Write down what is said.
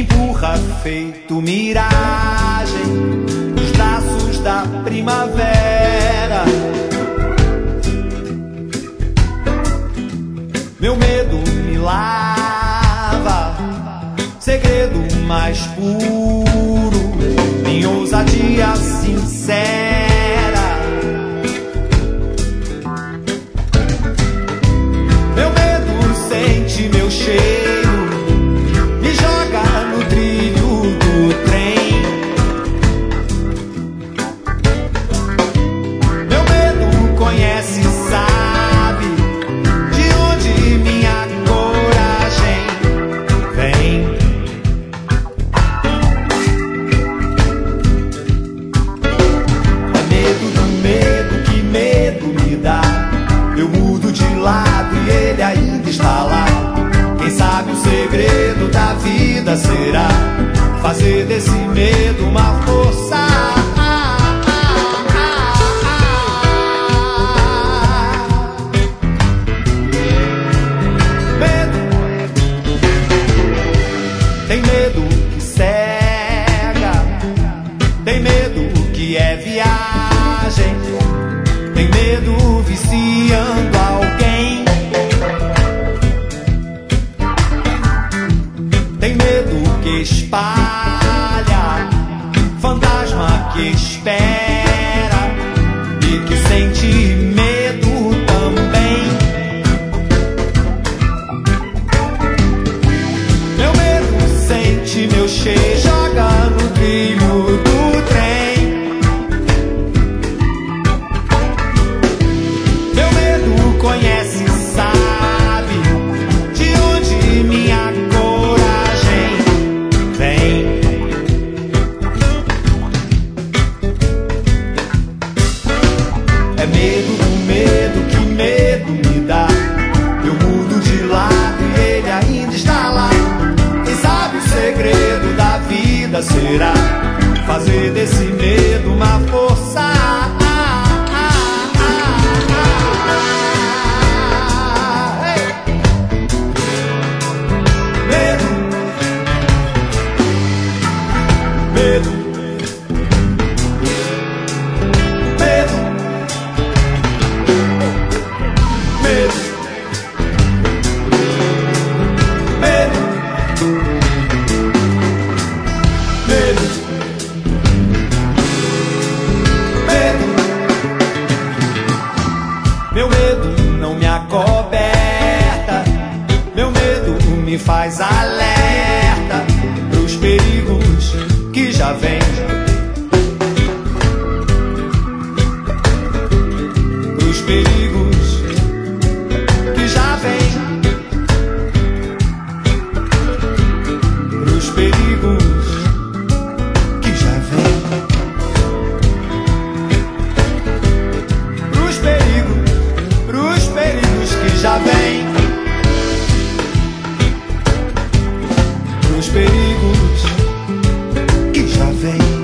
empurra feito miragem nos braços da primavera. Meu medo me lava, segredo mais puro, minha ousadia sincera. Meu medo sente meu cheiro, me joga no trilho do trem. Meu medo conhece, sabe de onde minha coragem vem. É medo do medo, que medo me dá. Eu mudo de lado e ele ainda está lá. Quem sabe o segredo da vida será fazer desse medo uma força. Medo, tem medo que cega, tem medo que é viagem, tem medo viciando alguém, tem medo que espalha, fantasma que espera e que sente medo também. Meu medo sente meu cheiro, joga no trilho do trem. Meu medo conhece, sabe de onde minha coragem vem. É medo do medo, que medo me dá. Eu mudo de lado e ele ainda está lá. Quem sabe o segredo da vida será fazer desse medo uma força. Medo, medo, medo, medo, medo, medo, medo. Meu medo não me acoberta, meu medo me faz alerta pros perigos que já vem. Pros perigos que já vem. Pros perigos que já vem. Pros perigos que já vem. Pros perigos que já vem.